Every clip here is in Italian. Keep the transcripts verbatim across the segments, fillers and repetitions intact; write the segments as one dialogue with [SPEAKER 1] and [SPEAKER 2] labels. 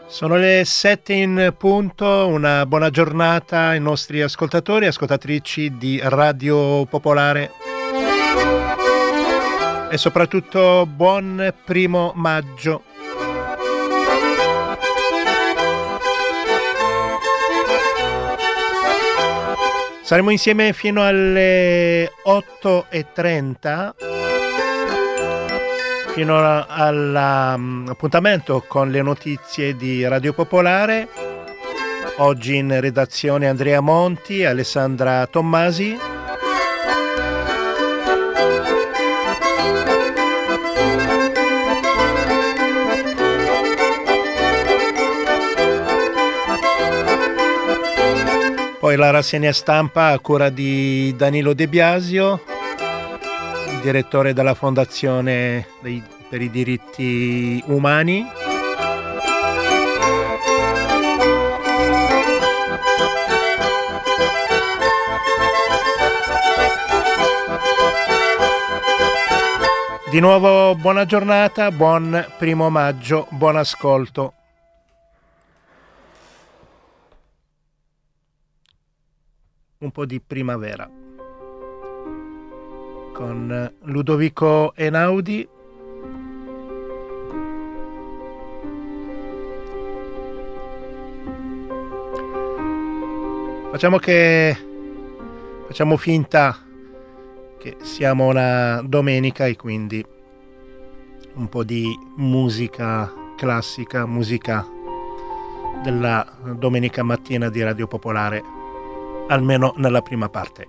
[SPEAKER 1] Sono le sette in punto, una buona giornata ai nostri ascoltatori e ascoltatrici di Radio Popolare e soprattutto buon primo maggio. Saremo insieme fino alle otto e trenta. Fino all'appuntamento con le notizie di Radio Popolare. Oggi in redazione Andrea Monti, Alessandra Tommasi. Poi la rassegna stampa a cura di Danilo De Biasio, direttore della Fondazione dei, per i diritti umani. Di nuovo buona giornata, buon primo maggio, buon ascolto. Un po' di primavera con Ludovico Einaudi. Facciamo che facciamo finta che siamo una domenica e quindi un po' di musica classica, musica della domenica mattina di Radio Popolare, almeno nella prima parte.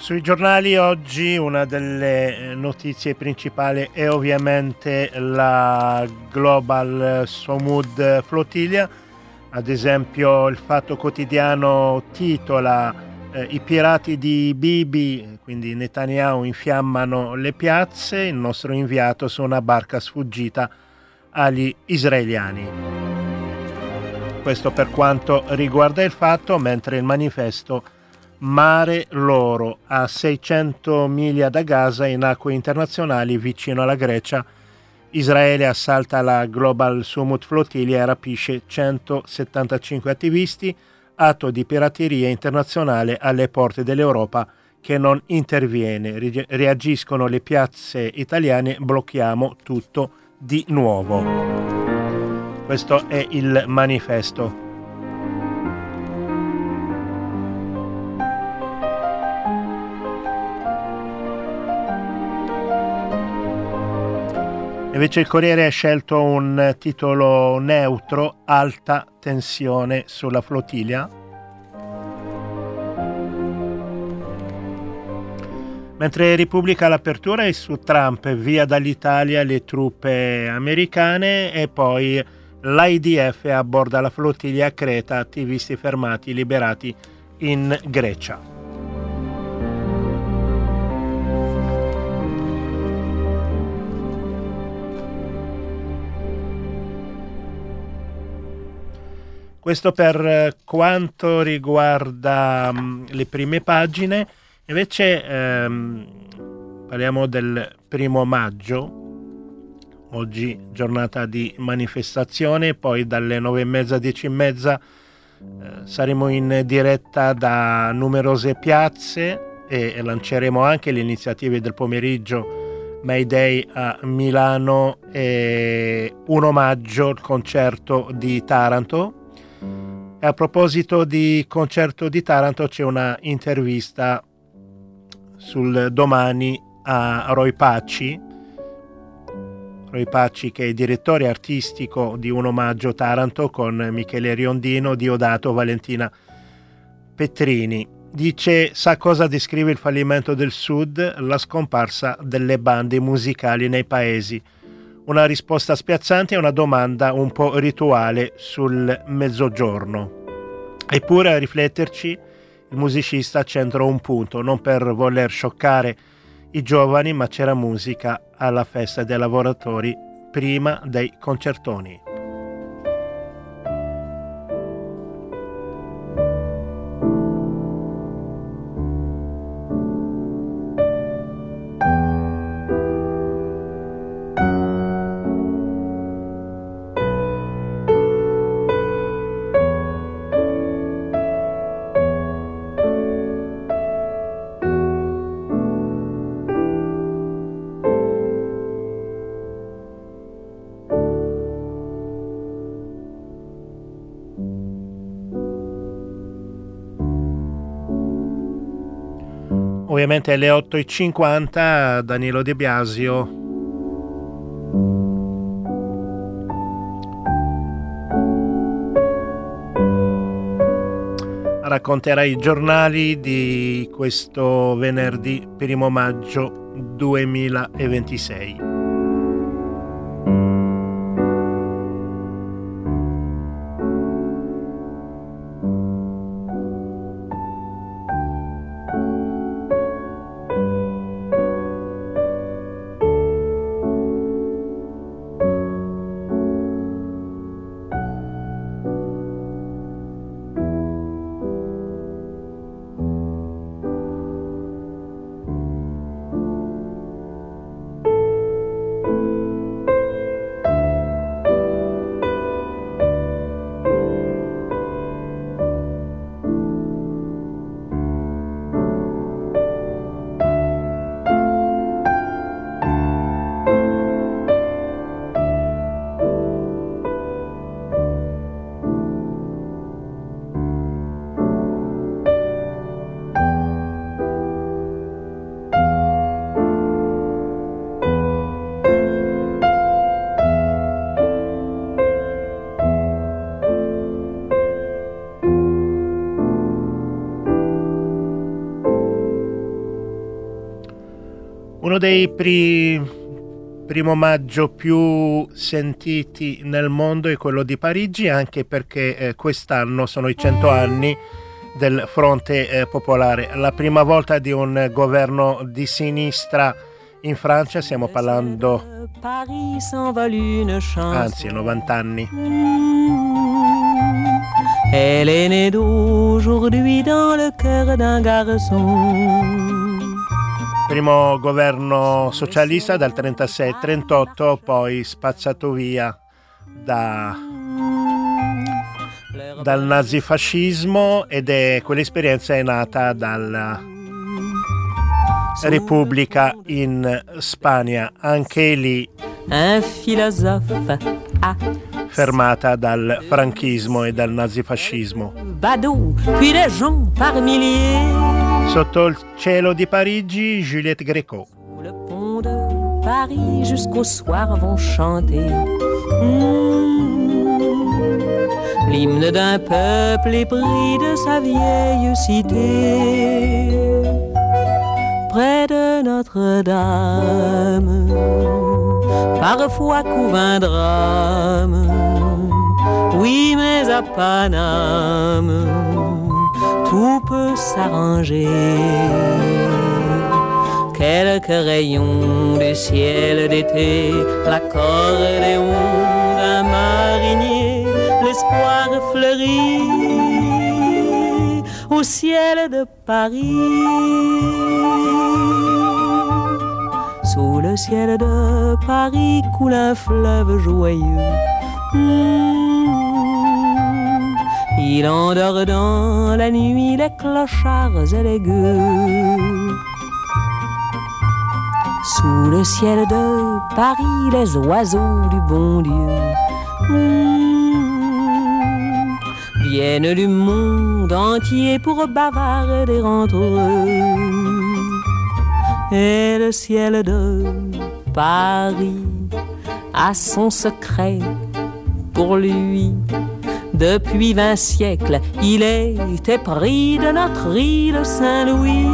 [SPEAKER 1] Sui giornali oggi una delle notizie principali è ovviamente la Global Samud Flotilla. Ad esempio il Fatto Quotidiano titola eh, i pirati di Bibi, quindi Netanyahu, infiammano le piazze, il nostro inviato su una barca sfuggita agli israeliani. Questo per quanto riguarda il Fatto, mentre il Manifesto: Mare Loro, a seicento miglia da Gaza, in acque internazionali vicino alla Grecia, Israele assalta la Global Samud Flotilla e rapisce centosettantacinque attivisti, atto di pirateria internazionale alle porte dell'Europa che non interviene. Reagiscono le piazze italiane, blocchiamo tutto di nuovo. Questo è il Manifesto. Invece il Corriere ha scelto un titolo neutro: alta tensione sulla flotilla. Mentre Repubblica l'apertura è su Trump, via dall'Italia le truppe americane, e poi l'I D F abborda la flottiglia a Creta, attivisti fermati, liberati in Grecia. Questo per quanto riguarda um, le prime pagine. Invece ehm, parliamo del primo maggio, oggi giornata di manifestazione, poi dalle nove e mezza, dieci e mezza eh, saremo in diretta da numerose piazze e, e lanceremo anche le iniziative del pomeriggio. May Day a Milano e primo maggio il concerto di Taranto. A proposito di concerto di Taranto, c'è una intervista sul Domani a Roy Pacci, Roy Pacci che è direttore artistico di primo maggio Taranto, con Michele Riondino, Diodato, Valentina Petrini. Dice: sa cosa descrive il fallimento del Sud? La scomparsa delle bande musicali nei paesi. Una risposta spiazzante e una domanda un po' rituale sul Mezzogiorno. Eppure, a rifletterci, il musicista centrò un punto: non per voler scioccare i giovani, ma c'era musica alla festa dei lavoratori prima dei concertoni. Ovviamente alle otto e cinquanta Danilo De Biasio racconterà i giornali di questo venerdì primo maggio duemilaventisei. Uno dei pri... primo omaggio più sentiti nel mondo è quello di Parigi, anche perché eh, quest'anno sono i cento anni del Fronte eh, Popolare, la prima volta di un governo di sinistra in Francia. Stiamo parlando, anzi, novanta anni.
[SPEAKER 2] Elle est née d'aujourd'hui dans le cœur d'un garçon.
[SPEAKER 1] Primo governo socialista dal trentasei al trentotto, poi spazzato via da, dal nazifascismo, ed è quell'esperienza è nata dalla Repubblica in Spagna, anche lì
[SPEAKER 2] un philosophe
[SPEAKER 1] fermata dal franchismo e dal nazifascismo.
[SPEAKER 2] Badaud, puis les gens par milliers.
[SPEAKER 1] Sotto il cielo di Parigi, Juliette Gréco.
[SPEAKER 2] Le pont de Paris jusqu'au soir vont chanter mmh. l'hymne d'un peuple épris de sa vieille cité. Près de Notre-Dame, parfois couvre un drame. Oui, mais à Paname, tout peut s'arranger. Quelques rayons du ciel d'été, l'accordéon d'un marinier, l'espoir fleurit au ciel de Paris. Sous le ciel de Paris coule un fleuve joyeux. Mmh. Il endort dans la nuit les clochards et les gueux. Sous le ciel de Paris, les oiseaux du bon Dieu mmh. viennent du monde entier pour bavarder entre eux. Et le ciel de Paris a son secret pour lui. Depuis vingt siècles, il est épris de notre île Saint-Louis.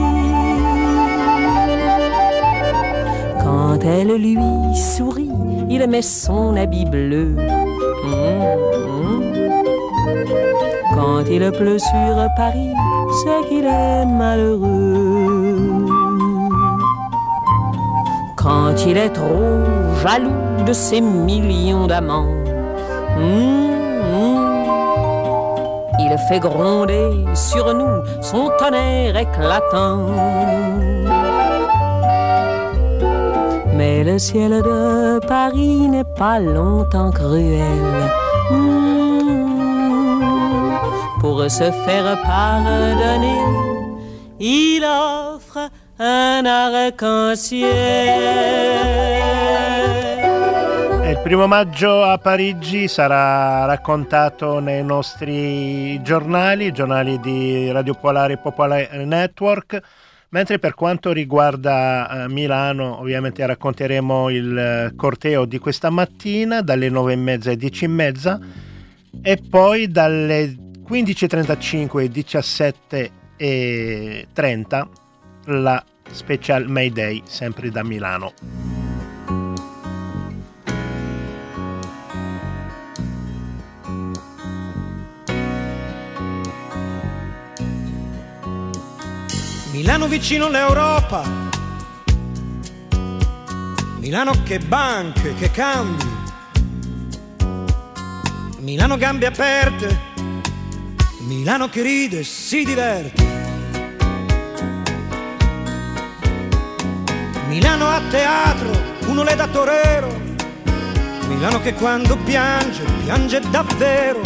[SPEAKER 2] Quand elle lui sourit, il met son habit bleu. Mmh. Quand il pleut sur Paris, c'est qu'il est malheureux. Quand il est trop jaloux de ses millions d'amants, mmh. il fait gronder sur nous son tonnerre éclatant. Mais le ciel de Paris n'est pas longtemps cruel. Mmh. Pour se faire pardonner, il offre un arc-en-ciel.
[SPEAKER 1] Il primo maggio a Parigi sarà raccontato nei nostri giornali, giornali di Radio Popolare e Popolare Network, mentre per quanto riguarda eh, Milano, ovviamente racconteremo il corteo di questa mattina dalle nove e mezza alle dieci e mezza, e poi dalle quindici e trentacinque alle diciassette e trenta la Special Mayday, sempre da Milano.
[SPEAKER 3] Milano vicino all'Europa, Milano che banche, che cambi, Milano gambe aperte, Milano che ride e si diverte, Milano a teatro, uno le da torero, Milano che quando piange, piange davvero,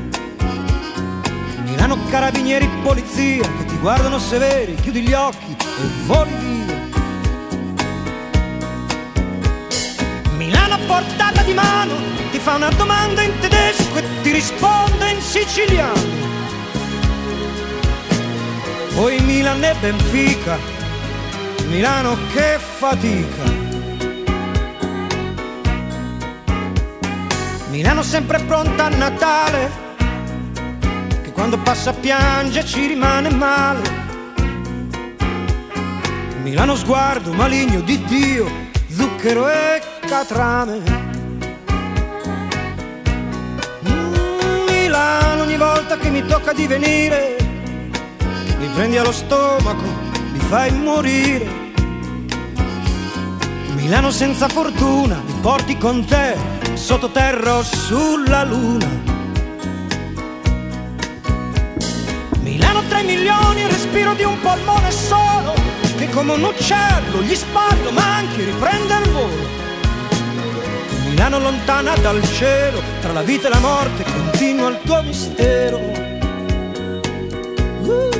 [SPEAKER 3] Milano carabinieri, polizia che ti guardano severi, chiudi gli occhi e voli via. Milano a portata di mano, ti fa una domanda in tedesco e ti risponde in siciliano. Poi Milano e Benfica, Milano che fatica. Milano sempre pronta a Natale, quando passa piange ci rimane male. Milano sguardo maligno di Dio, zucchero e catrame. Mm, Milano ogni volta che mi tocca di venire, mi prendi allo stomaco, mi fai morire. Milano senza fortuna, mi porti con te, sottoterra o sulla luna. Milano tre milioni, il respiro di un polmone solo, che come un uccello gli spari, lo manchi, riprende il volo. Milano lontana dal cielo, tra la vita e la morte continua il tuo mistero. uh.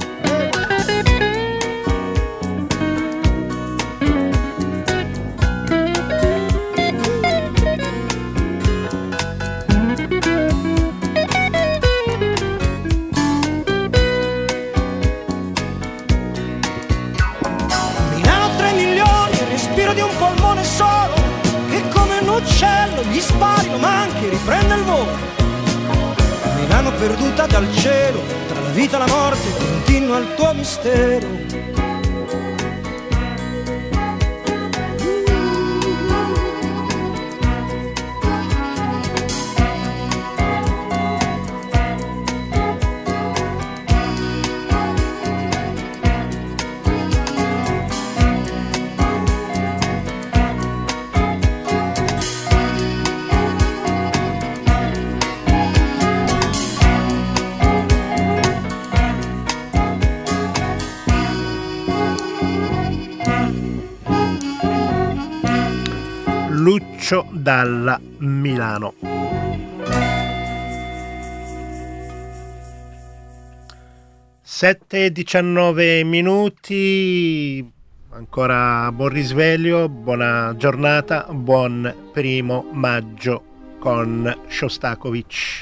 [SPEAKER 3] Di un polmone solo, che come un uccello gli spari, lo manchi, riprende il volo. Milano perduta dal cielo, tra la vita e la morte continua il tuo mistero.
[SPEAKER 1] Lucio Dalla, Milano. sette e diciannove minuti, ancora buon risveglio, buona giornata, buon primo maggio con Shostakovich.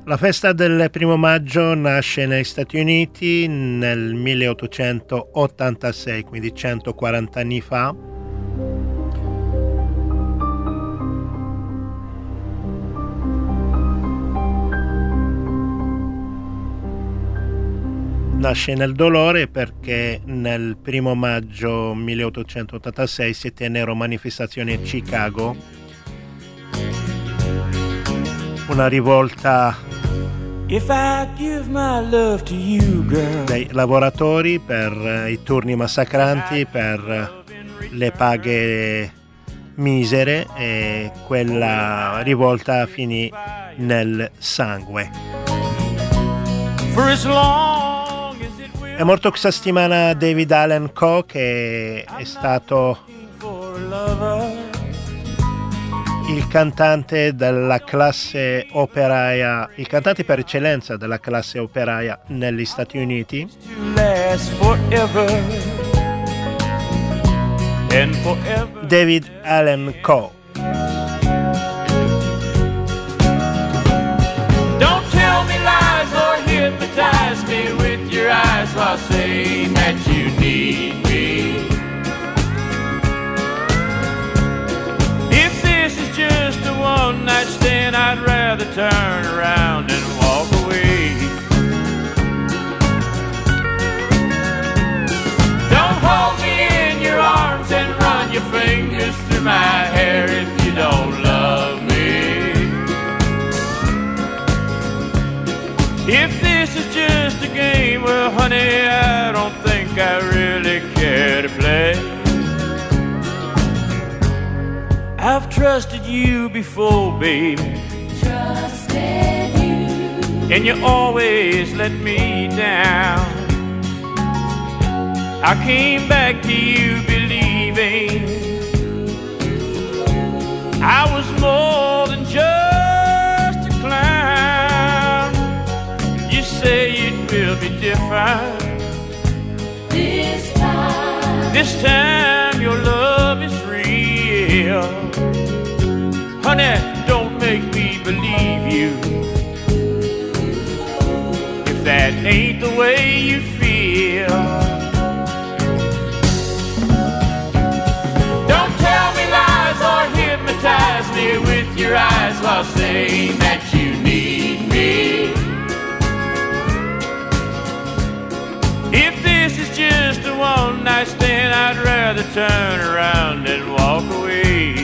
[SPEAKER 1] La festa del primo maggio nasce negli Stati Uniti nel milleottocentottantasei, quindi centoquaranta anni fa. Nasce nel dolore perché nel primo maggio milleottocentottantasei si tennero manifestazioni a Chicago, una rivolta
[SPEAKER 3] If I give my love to you, girl,
[SPEAKER 1] dei lavoratori per i turni massacranti, per le paghe misere, e quella rivolta finì nel sangue.
[SPEAKER 3] for as long as it will
[SPEAKER 1] È morto questa settimana David Allan Coe, che è stato
[SPEAKER 3] for a lover.
[SPEAKER 1] il cantante della classe operaia, il cantante per eccellenza della classe operaia negli Stati Uniti.
[SPEAKER 3] To last forever and forever.
[SPEAKER 1] David Allan Coe.
[SPEAKER 3] Don't tell me lies or hypnotize me with your eyes while saying that you need me. If this is just a one night stand, I'd rather turn around and walk away. Don't hold me in your arms and run your fingers through my hair if you don't love me. If this is just a game, well honey, I don't think I really care to play. I've trusted you before, baby,
[SPEAKER 2] Trusted you.
[SPEAKER 3] and you always let me down. I came back to you believing I was more than just a clown. You say it will be different
[SPEAKER 2] This time.
[SPEAKER 3] this time. Your love is real, honey. Don't make me believe you if that ain't the way you feel. Don't tell me lies or hypnotize me with your eyes while saying that you need me. If this is just a one night stand, I'd rather turn around and walk away.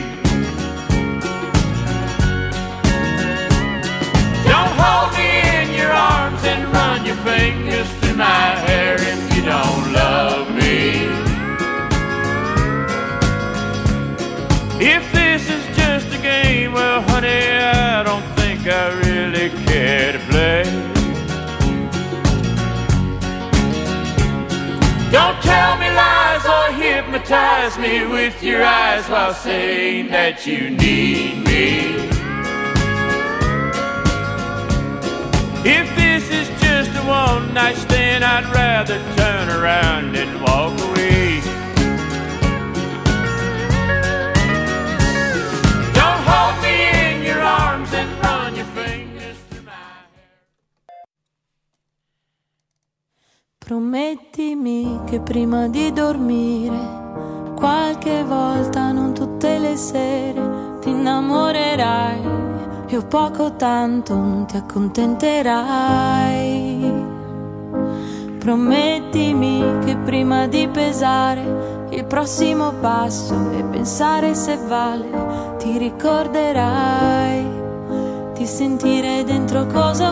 [SPEAKER 3] Don't hold me in your arms and run your fingers through my hair if you don't love me. If this is just a game, well honey, I don't think I really care to play. Don't tell me lies or hypnotize me with your eyes while saying that you need me. If this is just a one night stand, I'd rather turn around and walk away. Don't hold me in your arms and run your fingers through my hair.
[SPEAKER 4] Promettimi che prima di dormire, qualche volta, non tutte le sere, ti innamorerai e poco tanto ti accontenterai. Promettimi che prima di pesare il prossimo passo e pensare se vale, ti ricorderai di sentire dentro cosa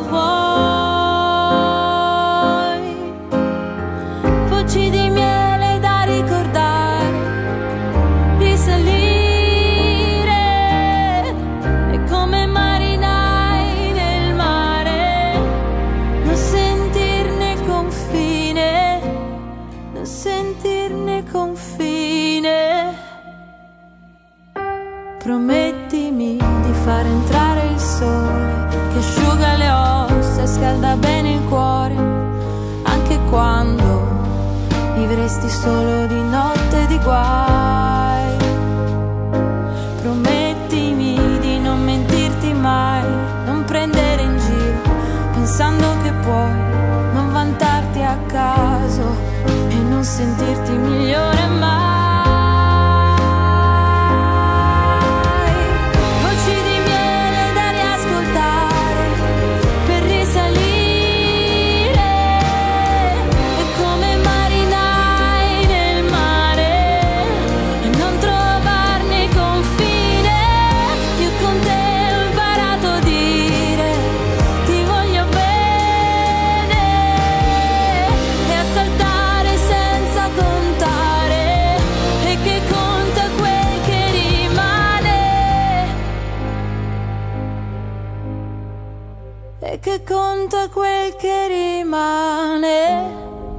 [SPEAKER 4] vuoi. Voci di miele da ricordare, risalire, e come marinai nel mare, non sentirne confine, non sentirne confine. Promettimi di far entrare il sole che asciuga le ossa e scalda bene il cuore, anche quando vivresti solo di notte e di guai. Promettimi di non mentirti mai, non prendere in giro caso e non sentirti migliore mai. Voci di miele da riascoltare per risalire, e come marinai nel mare e non trovarne confine. Io con te ho imparato a dire ti voglio bene e a saltare senza contare, e che conta quel che rimane, e che conta quel che rimane.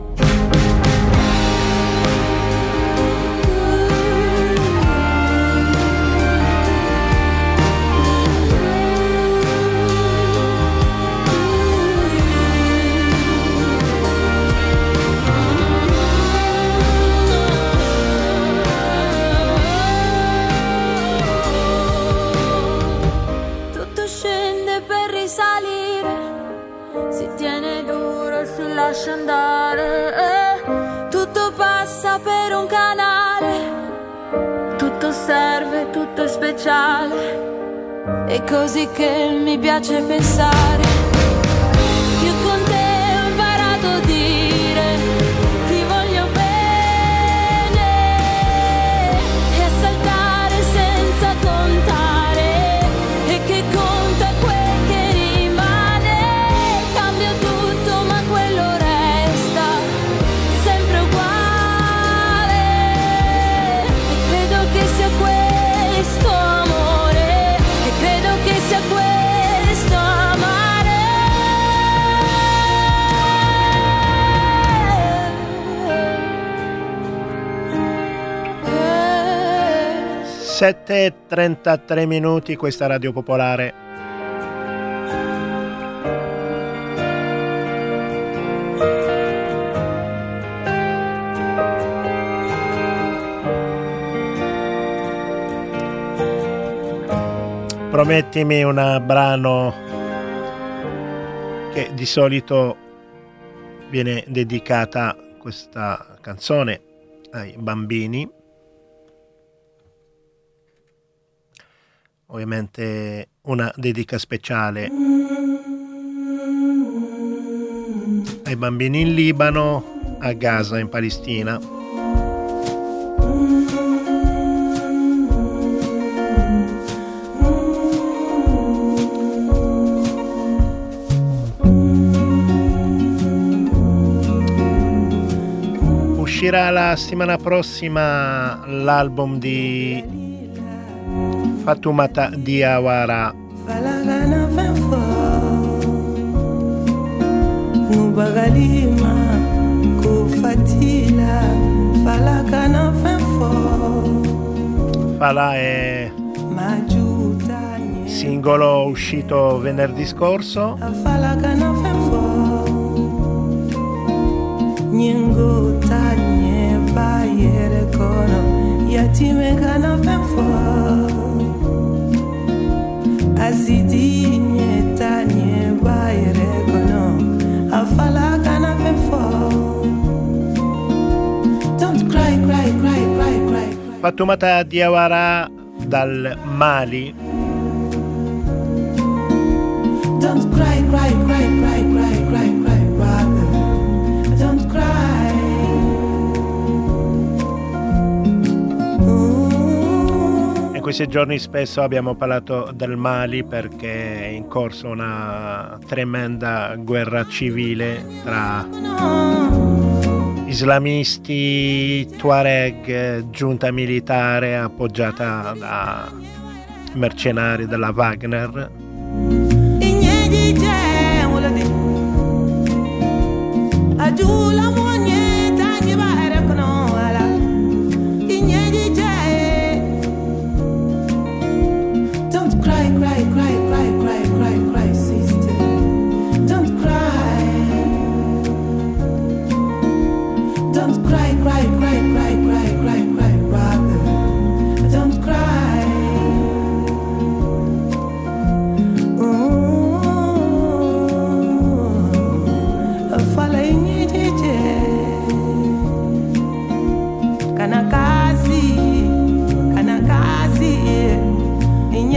[SPEAKER 4] Tutto scende per risalire, si tiene duro e si lascia andare, eh. Tutto passa per un canale, tutto serve, tutto è speciale, è così che mi piace pensare. Io con te ho imparato a dire ti voglio bene e a saltare senza contare, e che conta quel che rimane. Cambio tutto ma quello resta sempre uguale, e credo che sia questo amore, e credo che sia questo amare.
[SPEAKER 1] sette e trentatré minuti, questa Radio Popolare. Promettimi un brano che di solito viene dedicata, questa canzone, ai bambini. Ovviamente una dedica speciale ai bambini in Libano, a Gaza in Palestina. Uscirà la settimana prossima l'album di Fatoumata Diawara. Fala è singolo uscito venerdì scorso.
[SPEAKER 5] Asidi nyetanye bayre kono afala kana fefo. Don't cry, cry, cry, cry, cry.
[SPEAKER 1] Fatoumata Diawara dal Mali.
[SPEAKER 5] Don't cry, cry, cry, cry, cry, cry, cry, brother. Don't cry.
[SPEAKER 1] In questi giorni spesso abbiamo parlato del Mali perché è in corso una tremenda guerra civile tra islamisti, Tuareg, giunta militare appoggiata da mercenari della Wagner.
[SPEAKER 5] Falling,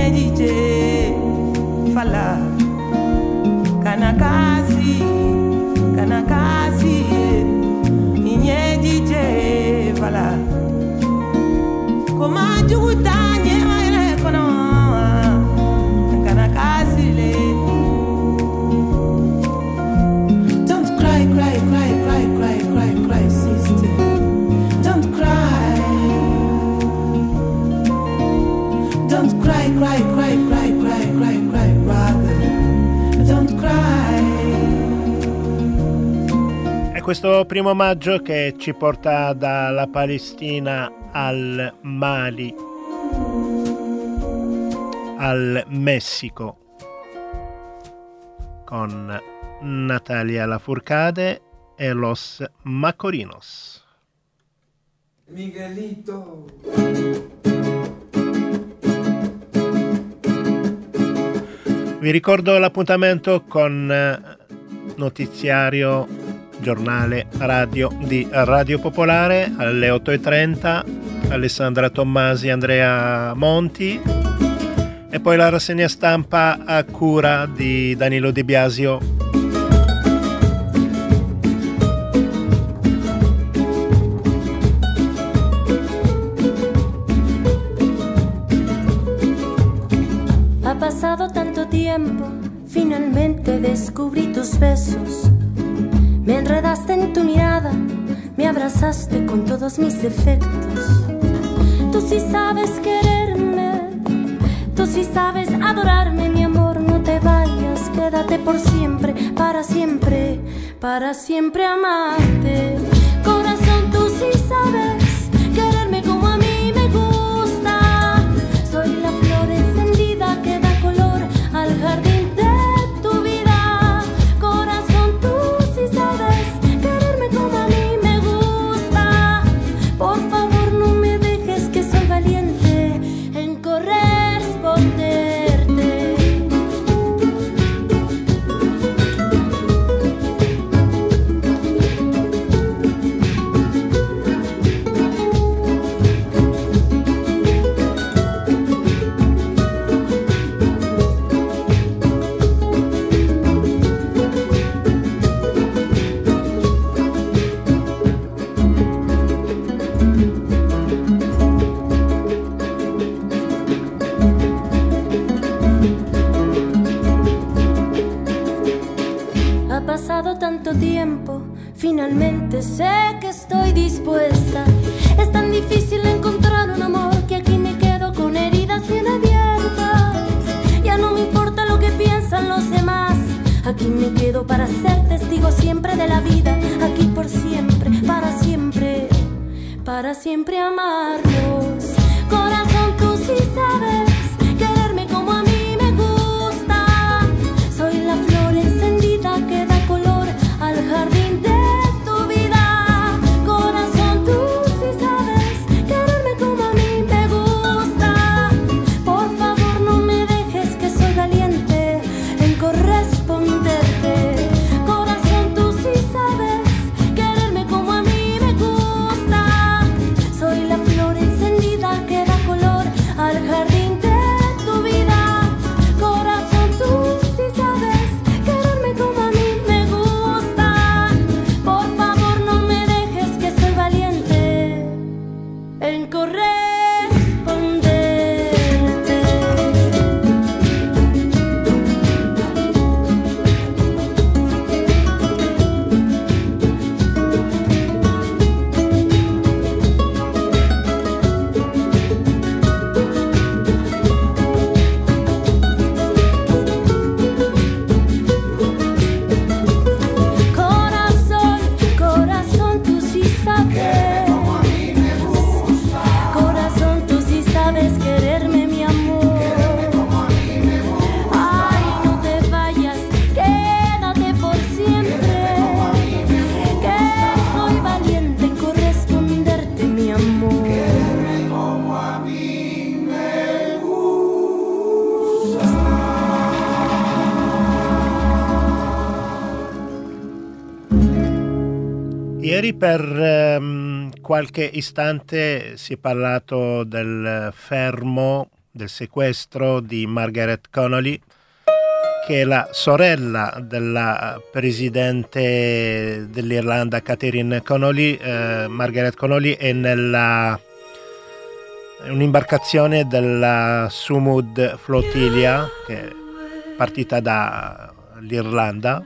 [SPEAKER 5] inyejije fala kanakasi kanakasi inyejije fala koma jugutanye mayre kono kanakasi le. Don't cry cry cry cry cry cry cry sister, don't cry, don't cry cry cry cry cry cry cry brother, don't cry.
[SPEAKER 1] È questo primo maggio che ci porta dalla Palestina al Mali, al Messico, con Natalia Lafourcade e Los Macorinos.
[SPEAKER 6] Miguelito.
[SPEAKER 1] Vi ricordo l'appuntamento con notiziario, giornale radio di Radio Popolare alle otto e trenta, Alessandra Tommasi, Andrea Monti, e poi la rassegna stampa a cura di Danilo Di Biasio.
[SPEAKER 7] Ha pasado tanto tiempo, finalmente descubrí tus besos. Me enredaste en tu mirada, me abrazaste con todos mis defectos. Tú sí sabes quererme, tú sí sabes adorarme, mi amor, no te vayas, quédate por siempre, para siempre, para siempre amarte. Corazón, tú sí sabes quererme como a mí me gusta. Soy la flor encendida que da color al jardín de tu vida. Corazón, tú sí sabes quererme como a mí me gusta. Por favor, no me dejes, que soy valiente en corresponderte. Ha pasado tanto tiempo, finalmente sé que estoy dispuesta. Es tan difícil encontrar un amor que aquí me quedo con heridas bien abiertas. Ya no me importa lo que piensan los demás. Aquí me quedo para ser testigo siempre de la vida. Aquí por siempre, para siempre, para siempre amarnos. Corazón, tú sí sabes quererme como a mí me gusta. Soy la flor encendida que da color al jardín de tu vida. Corazón, tú sí sabes quererme como a mí me gusta. Por favor, no me dejes, que soy valiente en corresponderte. Corazón, tú sí sabes quererme como a mí me gusta. Soy la flor encendida que da color al jardín de tu vida. Corazón, tú sí sabes quererme como a mí me gusta. Por favor, no me dejes, que soy valiente en corresponderte. Corazón, corazón, tú sí sabes. Corazón, tú sí sabes quererme, mi amor. Ay, no te vayas, quédate por siempre. Que soy valiente en corresponderte, mi amor.
[SPEAKER 1] Ieri per ehm, qualche istante si è parlato del fermo del sequestro di Margaret Connolly, che è la sorella della presidente dell'Irlanda Catherine Connolly. eh, Margaret Connolly è nella è un'imbarcazione della Sumud Flotilla che è partita dall'Irlanda.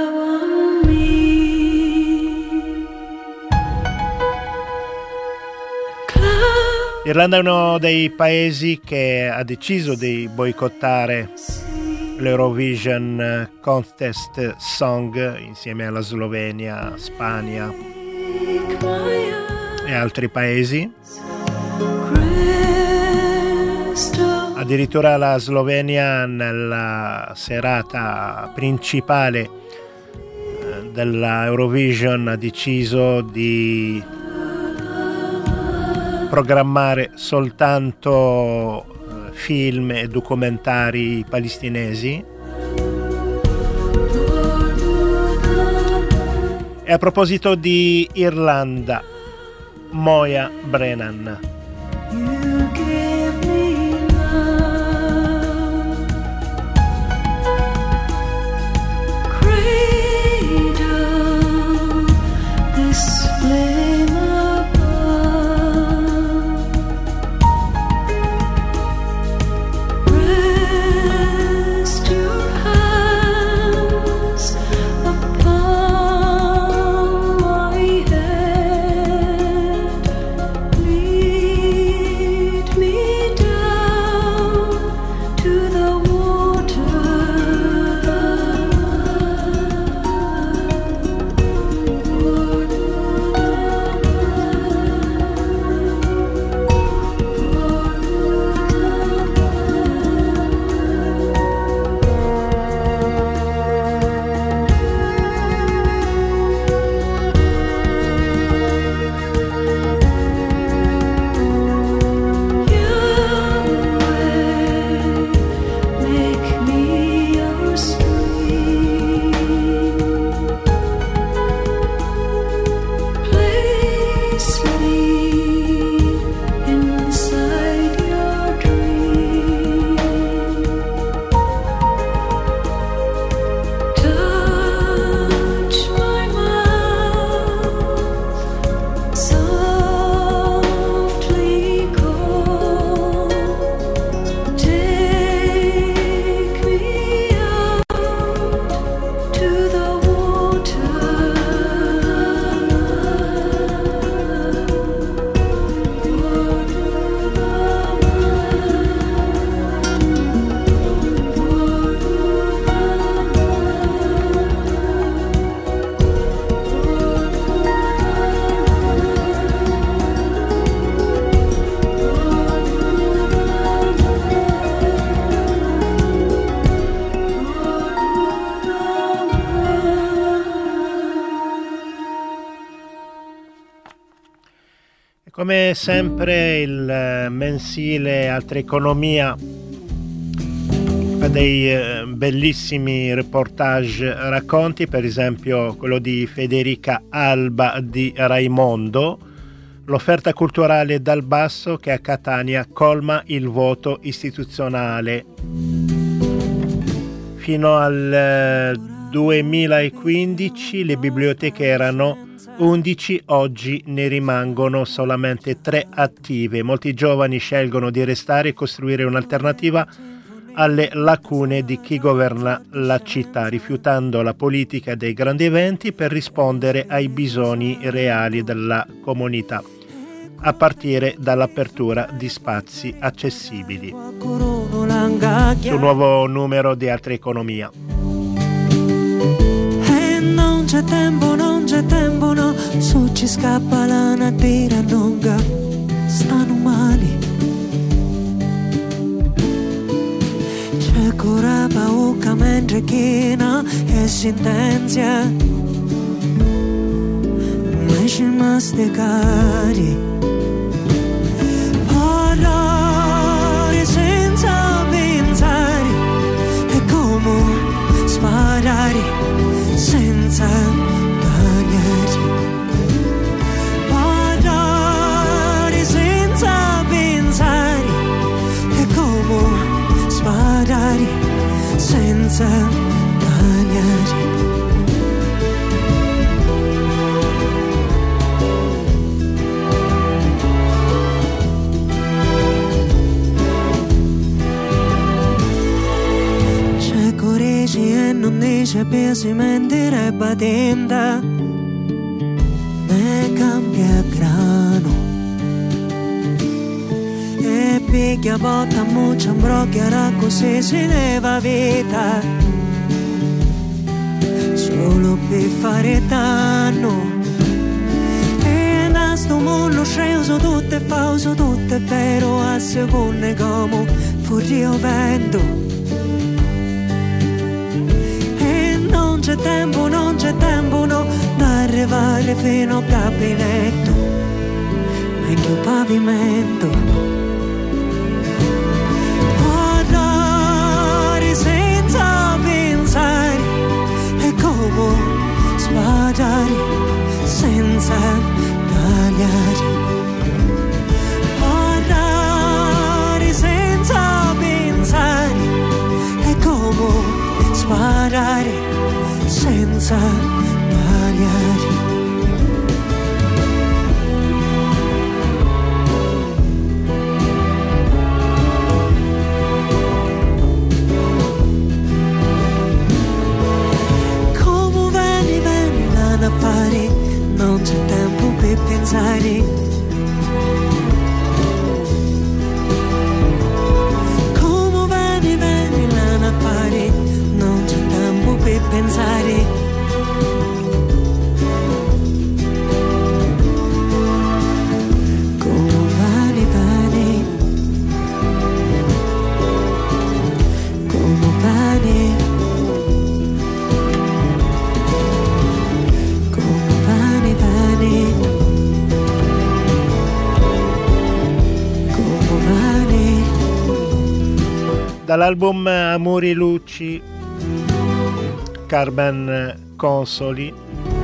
[SPEAKER 1] L'Irlanda è uno dei paesi che ha deciso di boicottare l'Eurovision Contest Song insieme alla Slovenia, Spagna e altri paesi. Addirittura la Slovenia nella serata principale della Eurovision ha deciso di programmare soltanto film e documentari palestinesi. E a proposito di Irlanda, Moya Brennan. Come sempre il mensile Altra Economia fa dei bellissimi reportage, racconti, per esempio quello di Federica Alba di Raimondo, l'offerta culturale dal basso che a Catania colma il vuoto istituzionale. Fino al duemilaquindici le biblioteche erano undici, oggi ne rimangono solamente tre attive. Molti giovani scelgono di restare e costruire un'alternativa alle lacune di chi governa la città, rifiutando la politica dei grandi eventi per rispondere ai bisogni reali della comunità, a partire dall'apertura di spazi accessibili. Sul nuovo numero di Altra Economia.
[SPEAKER 6] E non c'è tempo, non c'è tempo, no, su ci scappa la natura lunga, stanno male. C'è cura pauca mentre china e sentenzia, ma ci masticare. Parlare senza pensare è come sparare senza tagliare. Parlare senza pensare è come c'è pesimento e batenda ne cambia grano e picchia botta muccia imbrocchierà così si leva vita solo per fare danno e da sto mondo sceso tutto è falso tutto è vero a seconde come fuori o vento non c'è tempo, non c'è tempo, no, da arrivare fino al gabinetto, meglio pavimento. Parlare senza pensare è come sparare senza tagliare. Parlare senza pensare è come sparare senza tagliare. Come veni, veni là da fare, non c'è tempo per pensare. Come veni, veni là da fare, non c'è tempo per pensare. Come vani, vani, come vani, come vani, vani, come vani.
[SPEAKER 1] Dall'album Amori Luci, Carmen Consoli.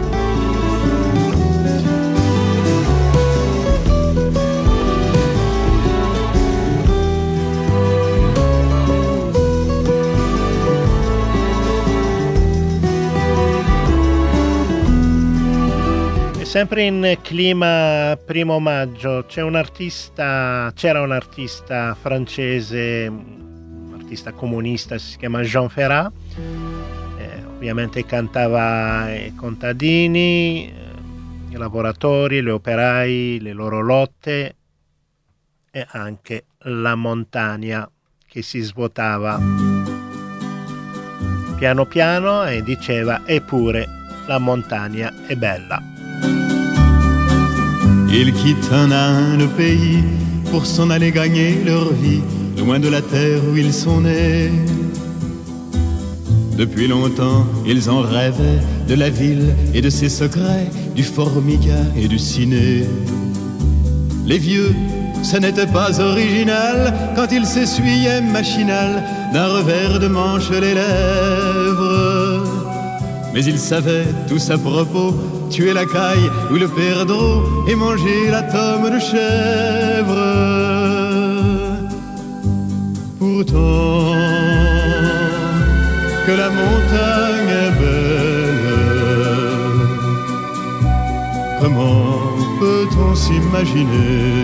[SPEAKER 1] E sempre in clima primo maggio c'è un artista, c'era un artista francese, un artista comunista, si chiama Jean Ferrat. Ovviamente cantava i contadini, i lavoratori, gli operai, le loro lotte e anche la montagna che si svuotava piano piano e diceva eppure la montagna è bella.
[SPEAKER 8] Ils quittent un à un le pays pour s'en aller gagner leur vie loin de la terre où ils sont nés. Depuis longtemps, ils en rêvaient de la ville et de ses secrets, du formica et du ciné. Les vieux, ce n'était pas original quand ils s'essuyaient machinal d'un revers de manche les lèvres. Mais ils savaient tous à propos tuer la caille ou le perdreau et manger la tome de chèvre. Pourtant, que la montagne est belle, comment peut-on s'imaginer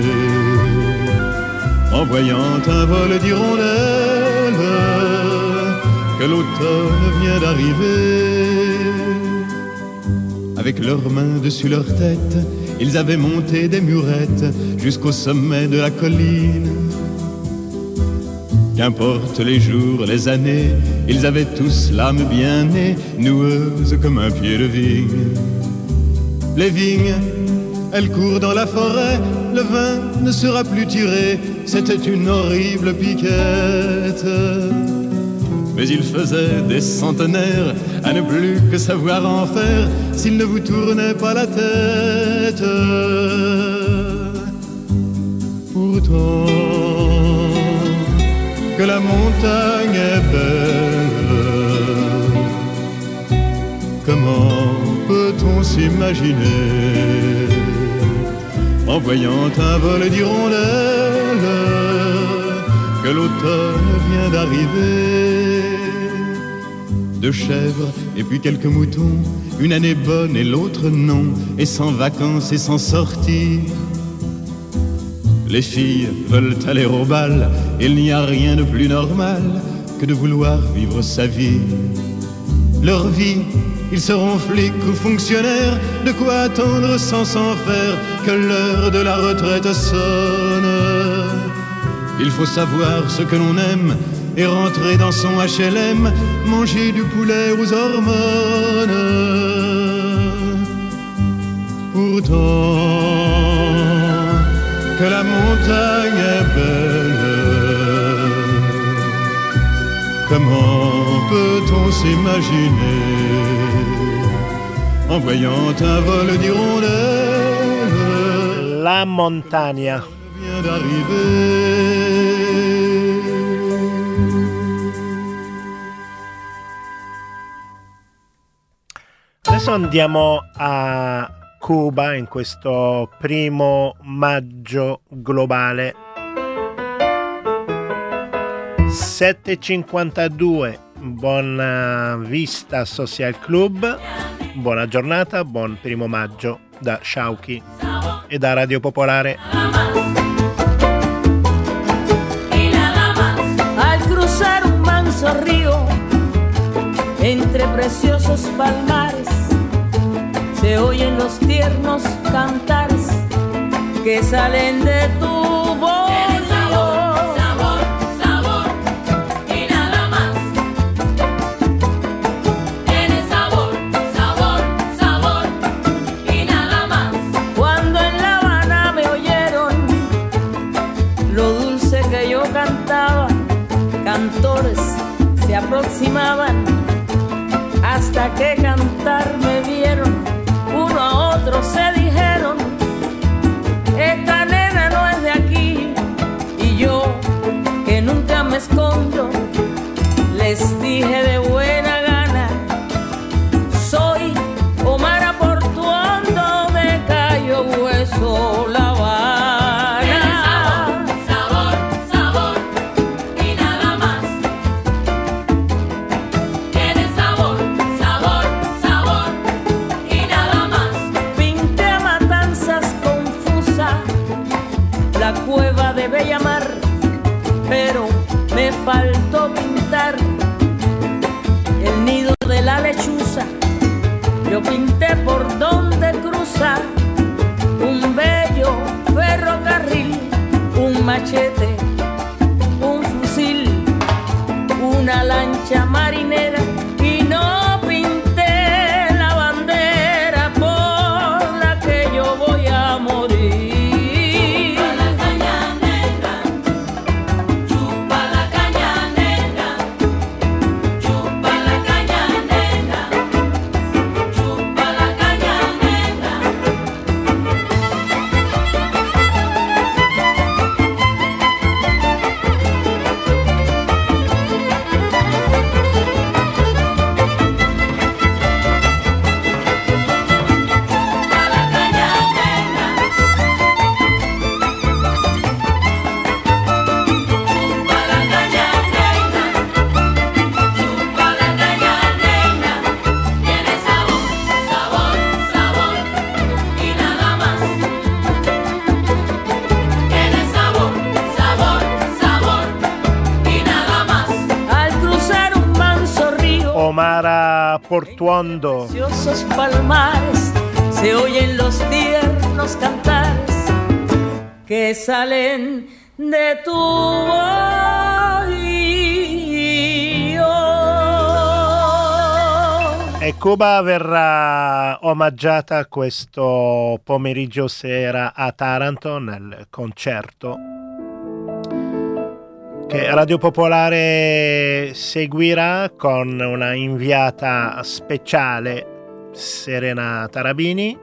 [SPEAKER 8] en voyant un vol d'hirondelles que l'automne vient d'arriver. Avec leurs mains dessus leur tête, ils avaient monté des murettes jusqu'au sommet de la colline. Qu'importe les jours, les années, ils avaient tous l'âme bien née, noueuse comme un pied de vigne. Les vignes, elles courent dans la forêt, le vin ne sera plus tiré, c'était une horrible piquette. Mais ils faisaient des centenaires à ne plus que savoir en faire s'ils ne vous tournaient pas la tête. Pourtant, que la montagne est belle, comment peut-on s'imaginer en voyant un vol d'hirondelles que l'automne vient d'arriver? Deux chèvres et puis quelques moutons, une année bonne et l'autre non, et sans vacances et sans sortie. Les filles veulent aller au bal, il n'y a rien de plus normal que de vouloir vivre sa vie. leur vie, ils seront flics ou fonctionnaires, de quoi attendre sans s'en faire que l'heure de la retraite sonne. Il faut savoir ce que l'on aime et rentrer dans son H L M, manger du poulet aux hormones. Pourtant, que la montagne est belle, comment peut-on s'imaginer en voyant un vol d'hirondelles?
[SPEAKER 1] La montagna
[SPEAKER 8] vient d'arriver.
[SPEAKER 1] Adesso andiamo a Cuba in questo primo maggio globale. sette e cinquantadue, buona vista Social Club, buona giornata, buon primo maggio da Sciauchi e da Radio Popolare.
[SPEAKER 9] Al cruzar un manso río entre preciosos palmares se oyen los tiernos cantares que salen de tu voz.
[SPEAKER 10] Tienes sabor, sabor, sabor y nada más. Tienes sabor, sabor, sabor y nada más.
[SPEAKER 9] Cuando en La Habana me oyeron lo dulce que yo cantaba, cantores se aproximaban hasta que cantar me vieron. Uno a otro se dijeron, esta nena no es de aquí. Y yo, que nunca me escondo, les dije de buena gana, soy Omar Portuondo de Cayo Hueso, La Habana.
[SPEAKER 10] Tienes sabor, sabor, sabor y nada más. Tienes sabor, sabor, sabor y nada más.
[SPEAKER 9] Pinté a Matanzas confusa la cueva de Bellamar, pero me faltó pintar el nido de la lechuza. Yo pinté por donde cruza un bello ferrocarril, un machete, un fusil, una lancha marinera, y no pinté la bandera por la que yo voy a morir.
[SPEAKER 10] Chupa la caña negra, chupa la caña negra, chupa la caña negra, chupa la caña negra.
[SPEAKER 1] Omar Portuondo.
[SPEAKER 9] Preciosos palmares se oyen los tiernos cantares que salen de tu voz.
[SPEAKER 1] E Cuba verrà omaggiata questo pomeriggio sera a Taranto nel concerto che Radio Popolare seguirà con una inviata speciale, Serena Tarabini.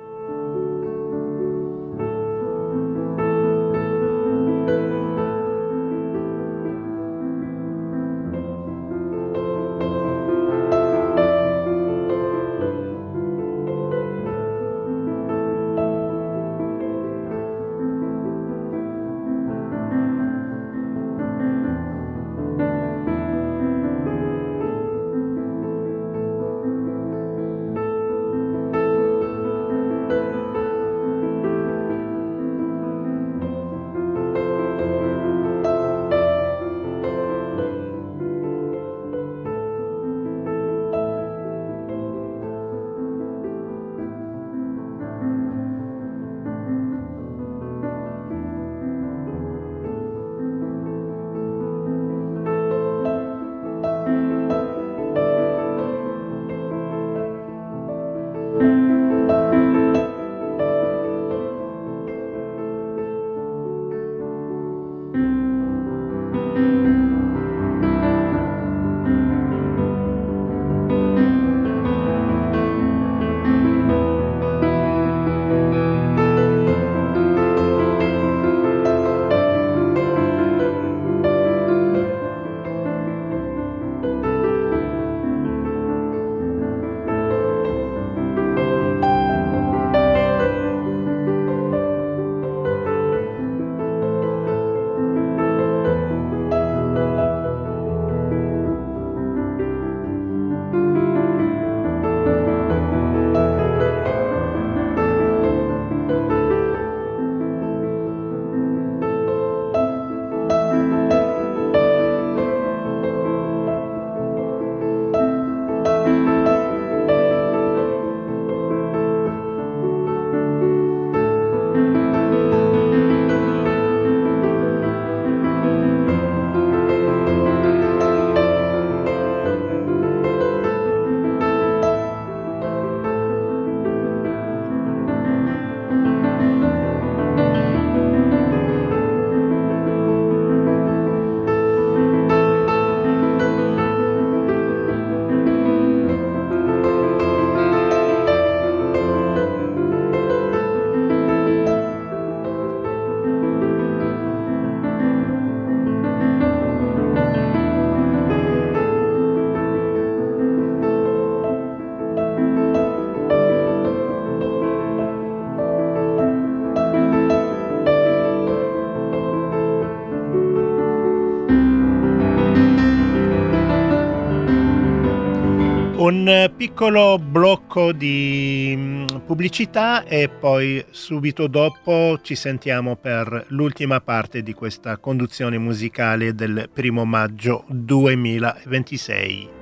[SPEAKER 1] Un piccolo blocco di pubblicità e poi subito dopo ci sentiamo per l'ultima parte di questa conduzione musicale del primo maggio duemilaventisei.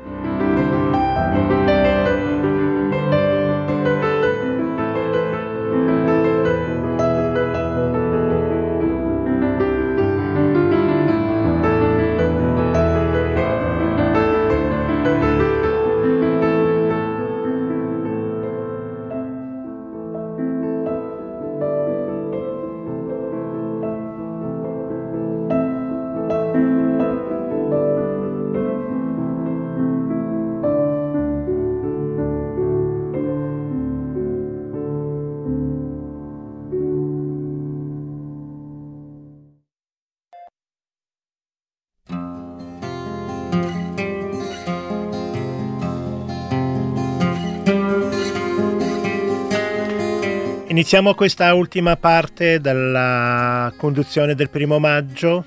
[SPEAKER 1] Iniziamo questa ultima parte della conduzione del primo maggio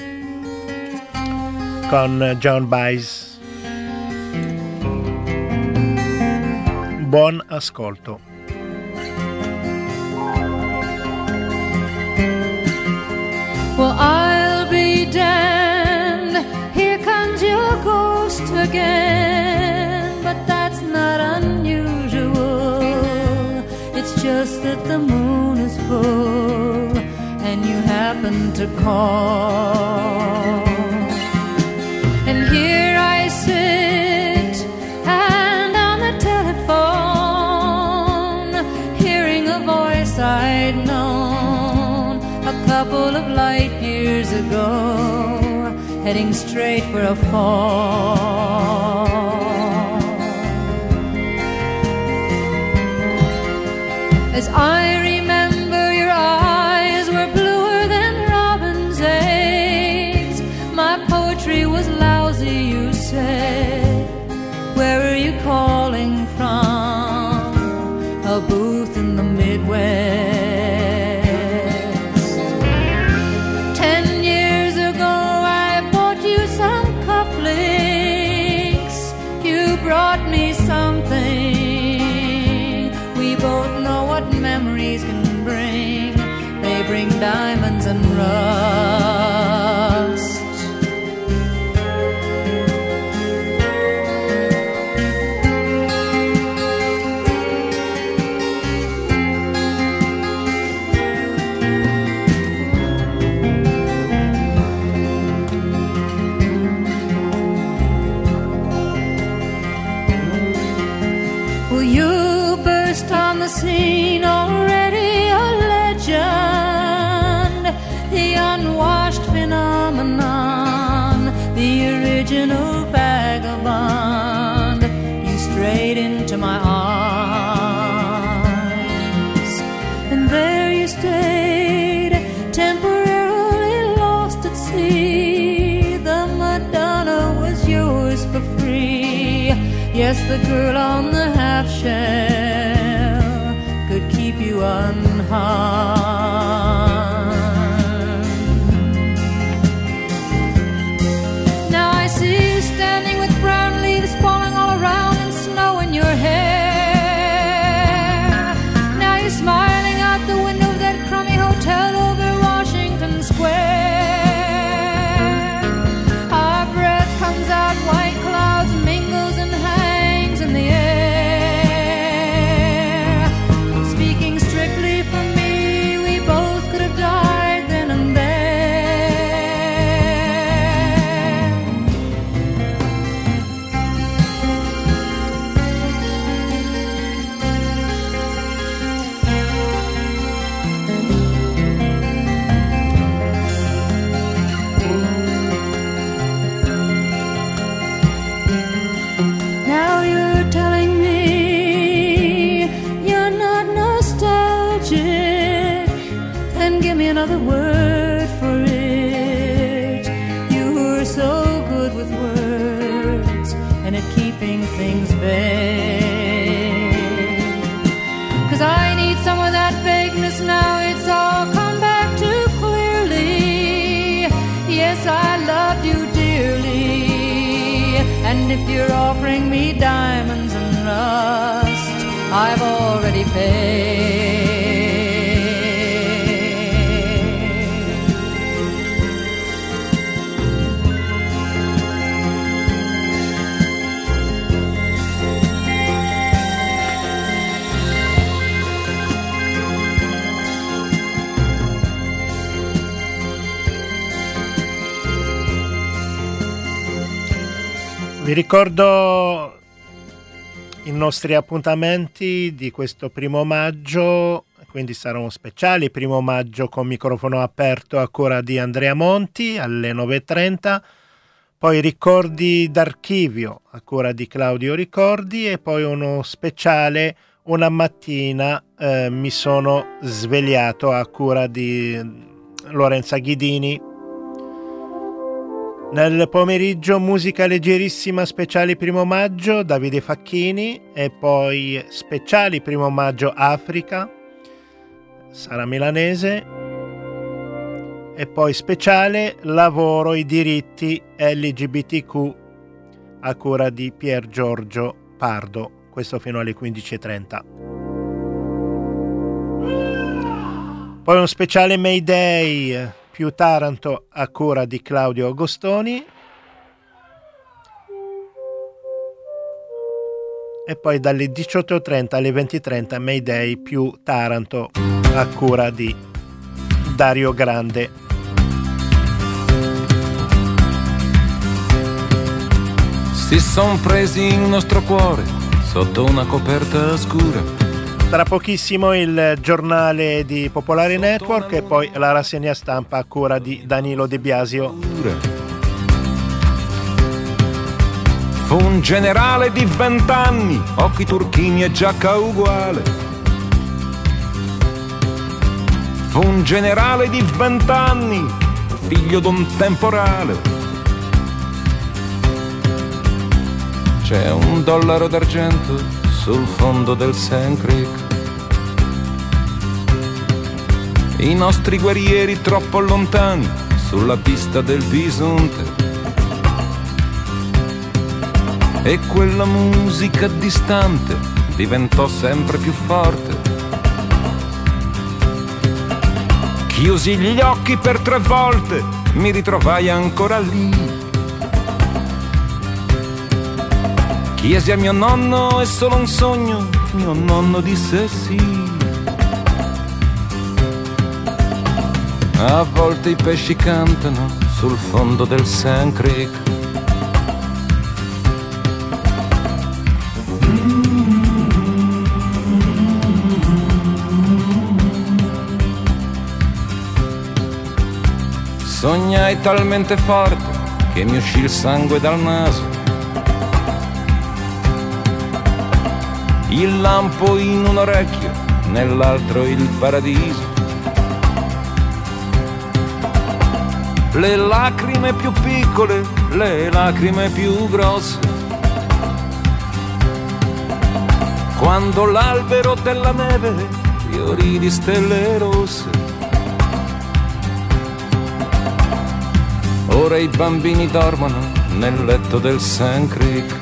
[SPEAKER 1] con Joan Baez. Buon ascolto.
[SPEAKER 4] Well, I'll be damned, here comes your ghost again, but that's not unusual. It's just that the moon is full and you happen to call. And here I sit and on the telephone, hearing a voice I'd known a couple of light years ago, heading straight for a fall. As I remember, your eyes were bluer than robin's eggs. My poetry was lousy, you said. Where are you calling from? A booth in the Midwest. Ten years ago I bought you some cufflinks. You brought me something. We both know what memories can bring. They bring diamonds and rust. Well, you burst on the scene, already a legend, the unwashed phenomenon, the original vagabond. You strayed into my arms, and there you stayed, temporarily lost at sea. The Madonna was yours for free. Yes, the girl on the half shell could keep you unharmed. Now I see you standing with brown leaves falling all around and snow in your hair. Now you're smiling out the window of that crummy hotel over Washington Square. Our breath comes out, white clouds mingles and hangs in the air. Speaking strictly for me, we both could have died then and there. Now you're telling me you're not nostalgic, then give me another word for it. You were so good with words and at keeping things vague. 'Cause I need some of that vagueness now, it's all come back too clearly. Yes, I loved you dearly, and
[SPEAKER 11] And if you're offering me diamonds and rust, I've already paid.
[SPEAKER 1] Vi ricordo i nostri appuntamenti di questo primo maggio, quindi saranno speciali. Primo maggio con microfono aperto a cura di Andrea Monti alle nove e trenta, poi ricordi d'archivio a cura di Claudio Ricordi e poi uno speciale una mattina eh, mi sono svegliato a cura di Lorenza Ghidini. Nel pomeriggio musica leggerissima speciali primo maggio Davide Facchini e poi speciali primo maggio Africa Sara Milanese e poi speciale lavoro i diritti L G B T Q a cura di Pier Giorgio Pardo, questo fino alle quindici e trenta. Poi un speciale Mayday più Taranto a cura di Claudio Agostoni e poi dalle diciotto e trenta alle venti e trenta Mayday più Taranto a cura di Dario Grande.
[SPEAKER 12] Si son presi il nostro cuore sotto una coperta scura.
[SPEAKER 1] Tra pochissimo il giornale di Popolare Network e poi la rassegna stampa a cura di Danilo De Biasio.
[SPEAKER 12] Fu un generale di vent'anni, occhi turchini e giacca uguale. Fu un generale di vent'anni, figlio d'un temporale. C'è un dollaro d'argento sul fondo del Sand Creek. I nostri guerrieri troppo lontani sulla pista del bisonte. E quella musica distante diventò sempre più forte. Chiusi gli occhi per tre volte, mi ritrovai ancora lì. Chiesi a mio nonno, è solo un sogno, mio nonno disse sì. A volte i pesci cantano sul fondo del Sand Creek. Sognai talmente forte che mi uscì il sangue dal naso. Il lampo in un orecchio, nell'altro il paradiso. Le lacrime più piccole, le lacrime più grosse. Quando l'albero della neve fiorì di stelle rosse. Ora i bambini dormono nel letto del Sand Creek.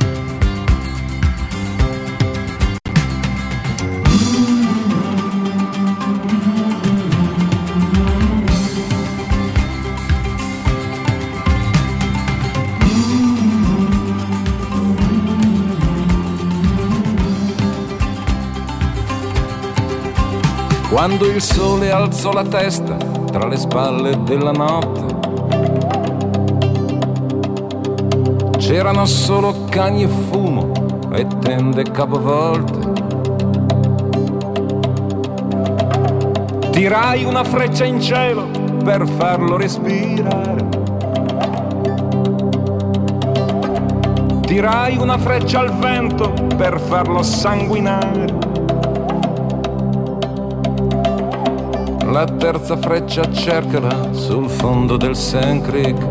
[SPEAKER 12] Quando il sole alzò la testa tra le spalle della notte, c'erano solo cani e fumo e tende capovolte. Tirai una freccia in cielo per farlo respirare. Tirai una freccia al vento per farlo sanguinare. La terza freccia cercala sul fondo del Sand Creek.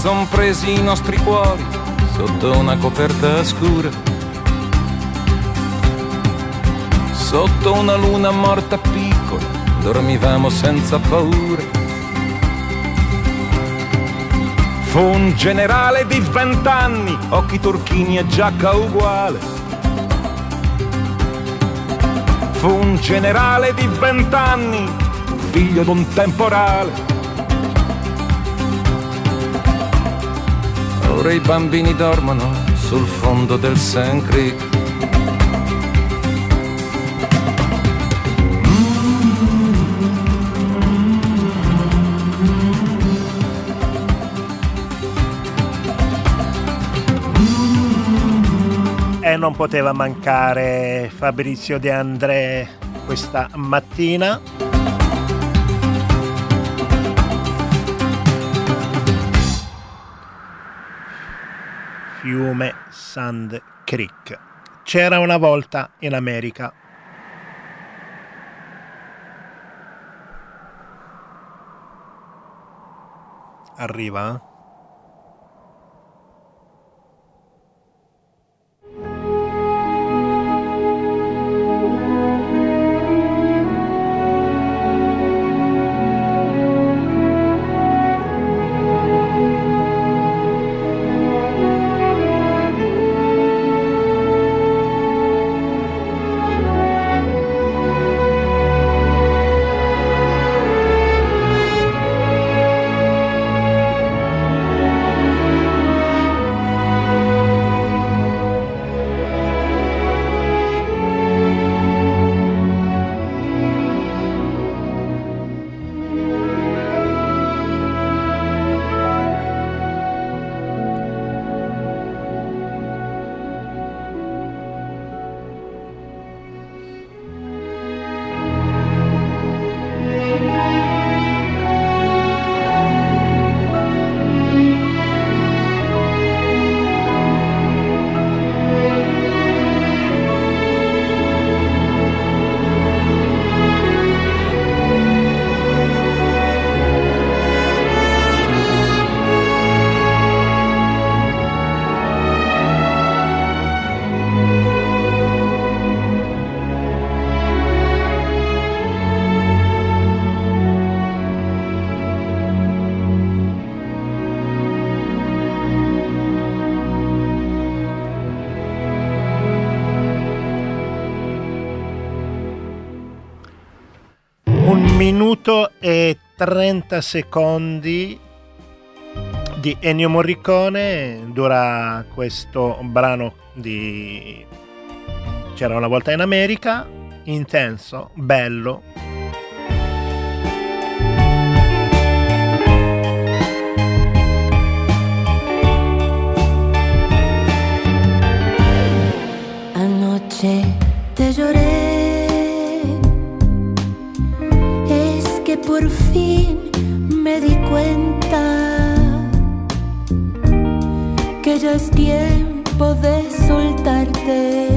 [SPEAKER 12] son presi i nostri cuori sotto una coperta scura, sotto una luna morta piccola, dormivamo senza paura. Fu un generale di vent'anni, occhi turchini e giacca uguale. Fu un generale di vent'anni, figlio d'un temporale. Ora i bambini dormono sul fondo del Saint Creek.
[SPEAKER 1] E non poteva mancare Fabrizio De André questa mattina. Fiume Sand Creek. C'era una volta in America. Arriva? Minuto e trenta secondi di Ennio Morricone dura questo brano di C'era una volta in America, intenso, bello.
[SPEAKER 4] Anoche te lloré, por fin me di cuenta que ya es tiempo de soltarte.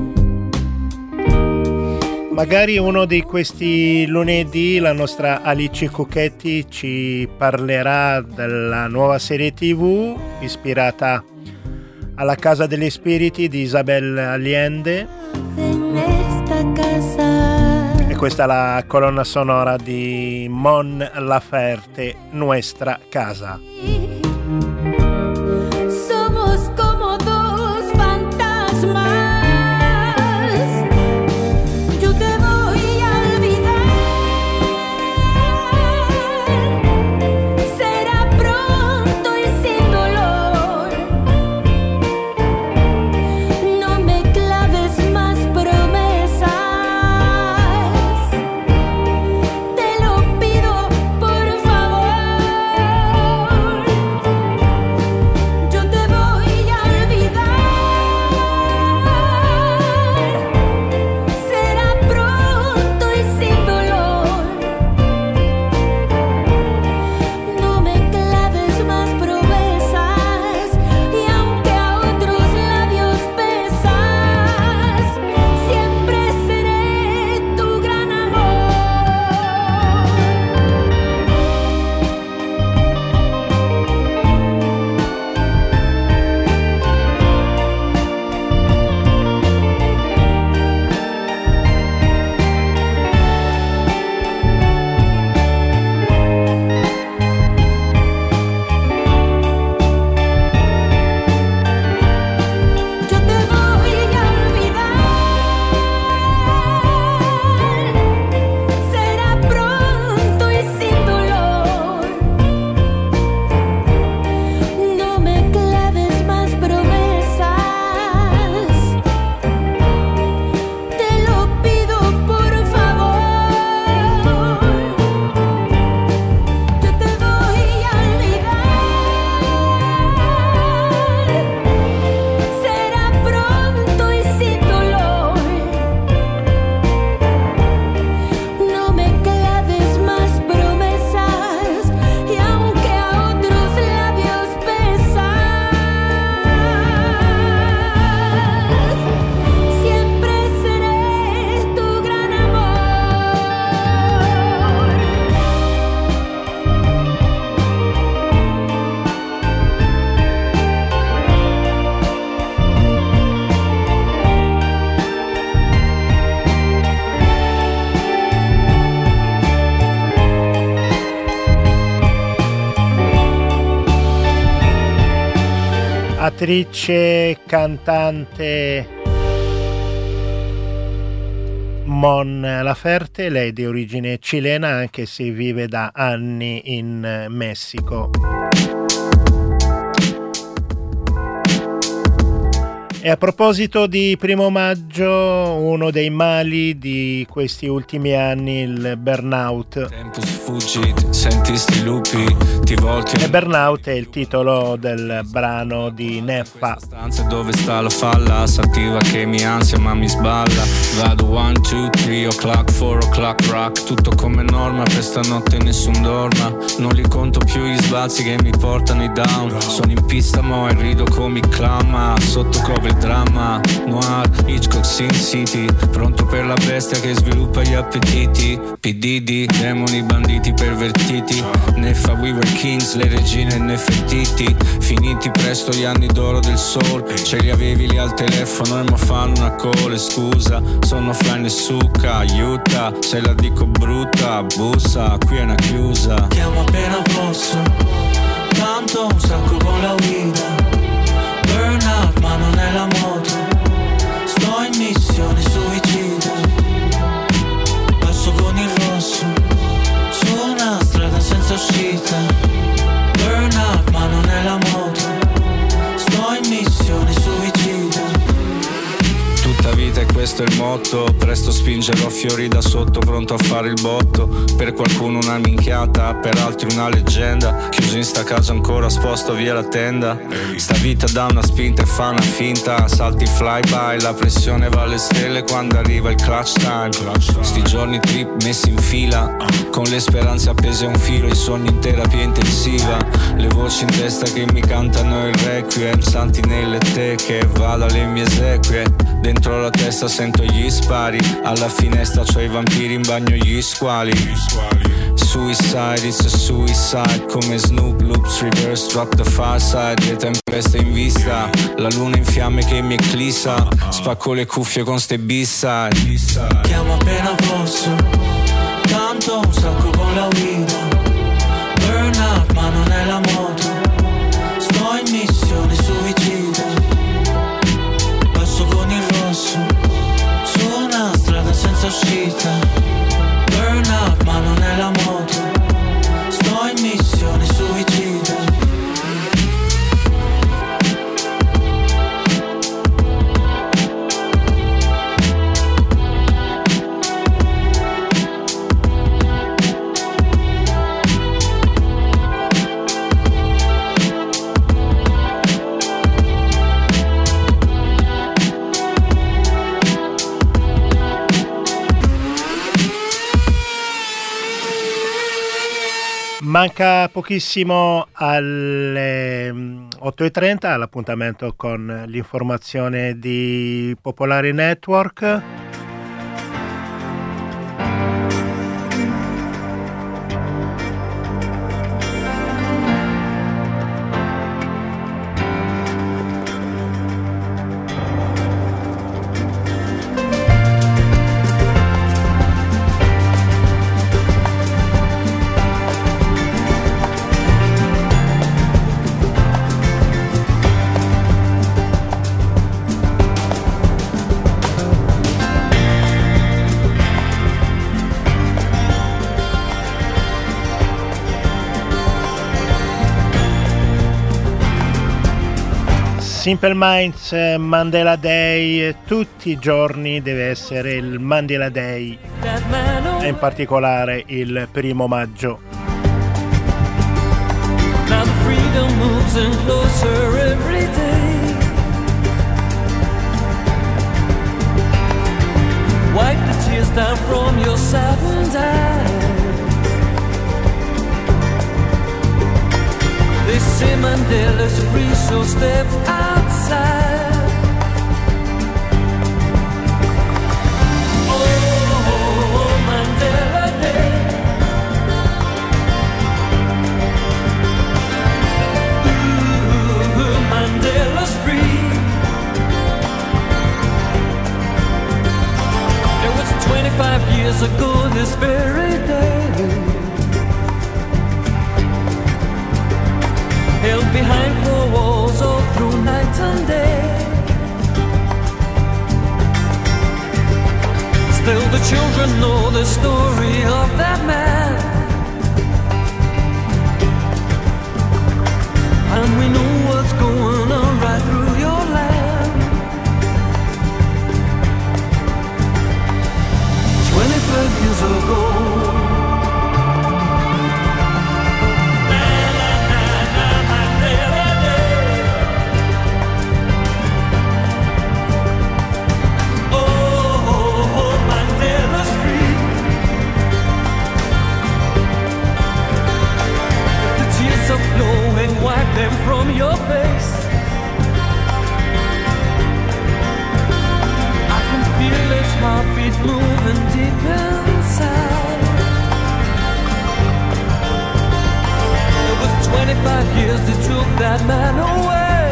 [SPEAKER 1] Magari uno di questi lunedì la nostra Alice Cucchetti ci parlerà della nuova serie tivù ispirata alla Casa degli Spiriti di Isabel Allende. Questa è la colonna sonora di Mon Laferte, Nuestra Casa.
[SPEAKER 4] Somos como dos fantasmas. Yo te voy a olvidar. Será pronto y sin dolor. No me claves más promesas. Te lo pido por favor.
[SPEAKER 1] Attrice, cantante Mon Laferte, lei di origine cilena anche se vive da anni in Messico. E a proposito di primo maggio, uno dei mali di questi ultimi anni, il burnout.
[SPEAKER 13] Tempo sfuggi, senti sti lupi, ti volti.
[SPEAKER 1] E burnout è il titolo del brano di Neffa.
[SPEAKER 13] Stanza dove sta la falla, s'attiva che mi ansia ma mi sballa. Vado one, two, three o'clock, four o'clock rock. Tutto come norma, per stanotte nessun dorma. Non li conto più gli sbalzi che mi portano i down. Sono in pista mo e rido come i clown, ma sotto copre dramma, noir, Hitchcock, Sin City. Pronto per la bestia che sviluppa gli appetiti. P D D, demoni, banditi pervertiti. Neffa, we were kings, le regine Nefertiti. Finiti presto gli anni d'oro del soul. Ce li avevi lì al telefono e mo fanno una call. Scusa, sono offline e succa, aiuta. Se la dico brutta, bussa, qui è una chiusa.
[SPEAKER 14] Chiamo appena posso, tanto un sacco con la guida. Burnout ma non è la moto, sto in missione suicida. Passo con il rosso, su una strada senza uscita. Burnout ma non è la moto, sto in missione suicida.
[SPEAKER 13] Tutta vita e questo è il motto. Presto spingerò fiori da sotto, pronto a fare il botto. Per qualcuno una minchiata, per altri una leggenda. Chiuso in sta casa ancora, sposto via la tenda. Sta vita dà una spinta e fa una finta. Salti flyby, la pressione va alle stelle quando arriva il clutch time. Sti giorni trip messi in fila, con le speranze appese a un filo, i sogni in terapia intensiva. Le voci in testa che mi cantano il requiem, santi nelle teche, vado alle mie esequie. Dentro la testa sento gli spari, alla finestra c'ho i vampiri in bagno gli squali. Suicide, it's a suicide, come Snoop Loops, reverse, drop the far side. Le tempeste in vista, la luna in fiamme che mi eclissa. Spacco le cuffie con ste B-side.
[SPEAKER 14] Chiamo appena posso, tanto un sacco con la guida. Burnout ma non è la moto, sto in missione suicida. Passo con il rosso, su una strada senza uscita. Burnout ma non è la moto, sto in missione suicida.
[SPEAKER 1] Manca pochissimo alle otto e trenta all'appuntamento con l'informazione di Popolare Network. Simple Minds, Mandela Day, tutti i giorni deve essere il Mandela Day, e in particolare il primo maggio.
[SPEAKER 9] Now the freedom moves in closer every day. Wipe the tears down from your saddened eyes. They say Mandela's free, so step outside. Oh, Mandela Day. Ooh, Mandela's free. It was twenty-five years ago this very day. Held behind four walls all through night. day. Still the children know the story of that man, and we know what's going on right through your land. Twenty-five years ago, and wipe them from your face. I can feel his heartbeat moving deep inside. It was twenty-five years that took that man away,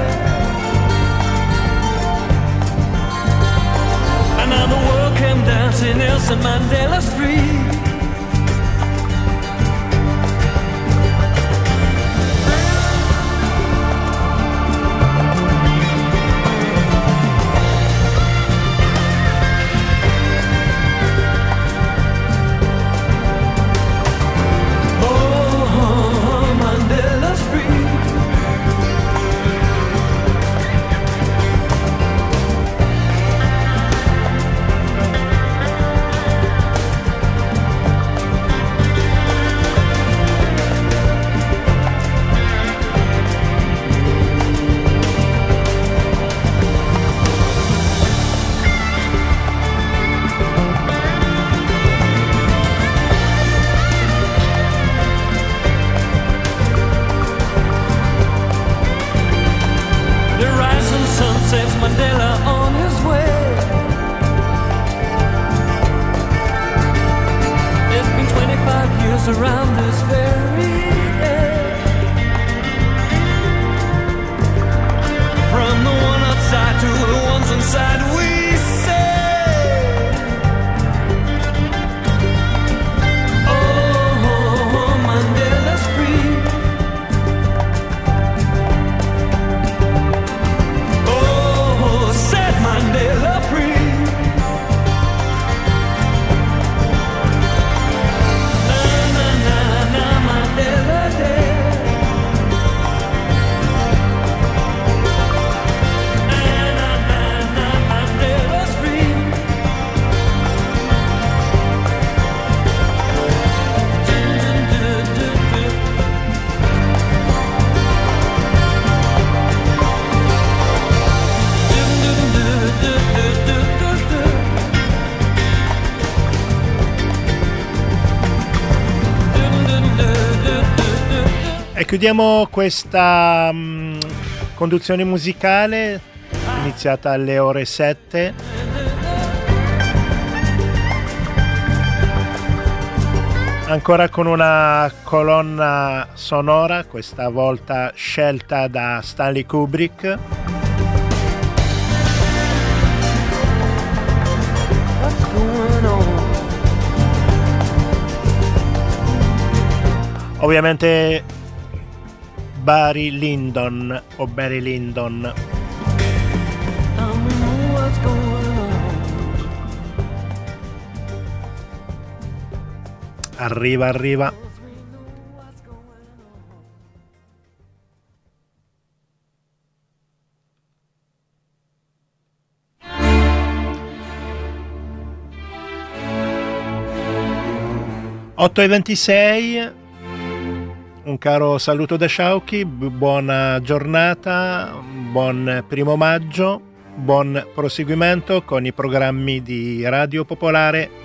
[SPEAKER 9] and now the world came dancing Nelson Mandela Street. Mandela on his way. It's been twenty-five years around this very day. From the one outside to the ones inside, we say, oh, Mandela's free. Mandela free. Na na na na Mandela Day. Na na na na Mandela's free. Dun, dun, dun, dun, dun.
[SPEAKER 1] E chiudiamo questa um, conduzione musicale iniziata alle ore sette ancora con una colonna sonora, questa volta scelta da Stanley Kubrick. Ovviamente Barry Lyndon o Barry Lyndon. Arriva, arriva. otto e ventisei. Un caro saluto da Sciauchi, buona giornata, buon primo maggio, buon proseguimento con i programmi di Radio Popolare.